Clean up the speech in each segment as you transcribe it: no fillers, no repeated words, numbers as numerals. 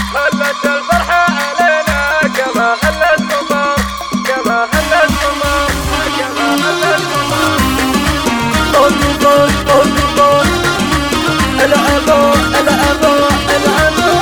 هلت الفرحة علينا كما هلت قمر، كما هلت قمر، كما هلت قمر. أضربون أضربون الأبو الأبو الأبو.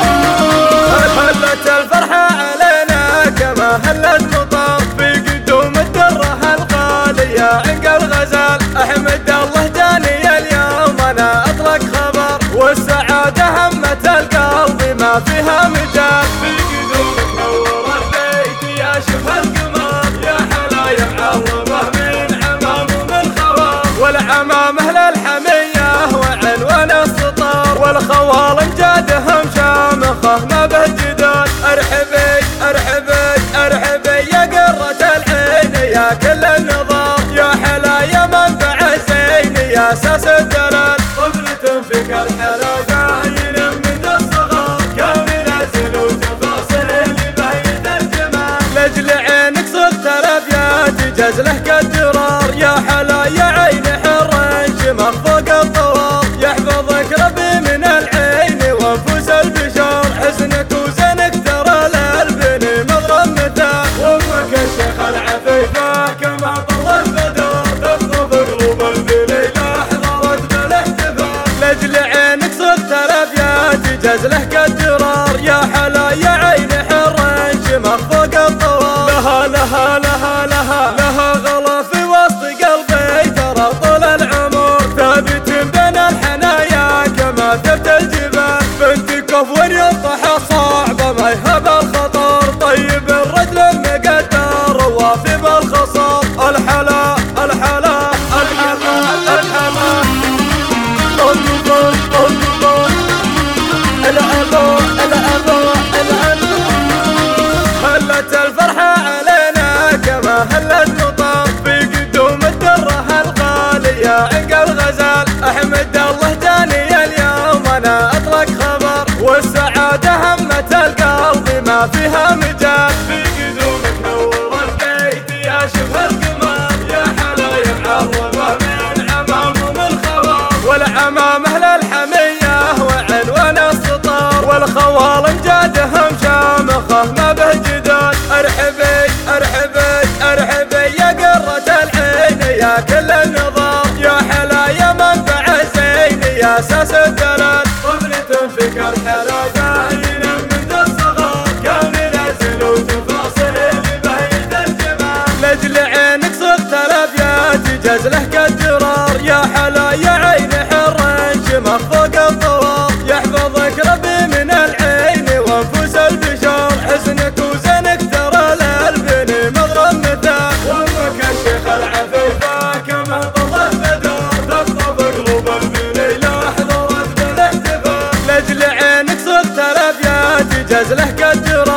هلت الفرحة علينا كما هلت قمر، في قدوم الدرة الغالية عنق الغزال. أحمد الله جاني اليوم أنا أطلق خبر، والسعادة همة القلب ما فيها مجال. في قدومك نور البيت يا شفا القمر، يا حلا يا معظمه من عمام ومن خوار. والعمامه للحمية وعنوان السطار، والخوال انجادهم شامخه ما به جدال. ارحبي ارحبي ارحبي يا قرة العين يا كل النظار، يا حلا يا منبع الزين يا اساس الدلال. طفلة فيك الحلا باين من الصغار، كاملة وتفاصيل باين الجمال. لاجل عينك صرت الابيات جزله كالدرار، يا حلا يا عين حر شمخ فوق الطوار. يحفظك ربي من العين وانفوس البشر، حسنك وزنك ترى للبني مضرب مثال. وامك الشيخ العفيفة كما طلت بدر، تخطف قلوب الليلة حضرت بالاحتفال. لاجل عينك صرت الابيات جزله كالدرار، يا حلا يا عين حر شمخ فوق الطوار. لها لها لها لها لها غلا في وسط قلبي، ترى طول العمر ثابت بين الحنايا كما ثبت الجبال. بنت كفو يطح صعبة ما يهب الخطر، طيب الرجل مقدر وافي بالخصر. الحلا الحلا الحلا الحلا. أضربون أضربون الأبو الأبو الأبو. هلت الفرحة علينا كما هلت قطر، في قدوم الدرة الغالية عنق الغزال. أحمد الله جاني اليوم أنا أطلق خبر، والسعادة همة القلب ما فيها مجال. في قدومك نور البيت يا شفا القمر، يا حلا يا معظمه من عمام ومن خوار. والعمامه للحمية وعنوان السطار، والخوال انجادهم شامخه ما به جدال. ارحبي ارحبي ارحبي يا قرة العين يا كل النظار، يا حلا يا منبع الزين يا اساس الدلال. طفلة فيك الحلا باين من الصغار، كاملة وتفاصيل باين الجمال. لاجل عينك صرت الابيات جزله كالدرار، يا حلا يا عين حر شمخ فوق الطوار. يحفظك ربي من العين وانفوس البشر، حسنك وزنك ترى للبني مضرب مثال. وامك الشيخ العفيفة كما طلت بدر، تخطف قلوب الليلة حضرت بالاحتفال. لاجل عينك صرت الابيات جزله كالدرار،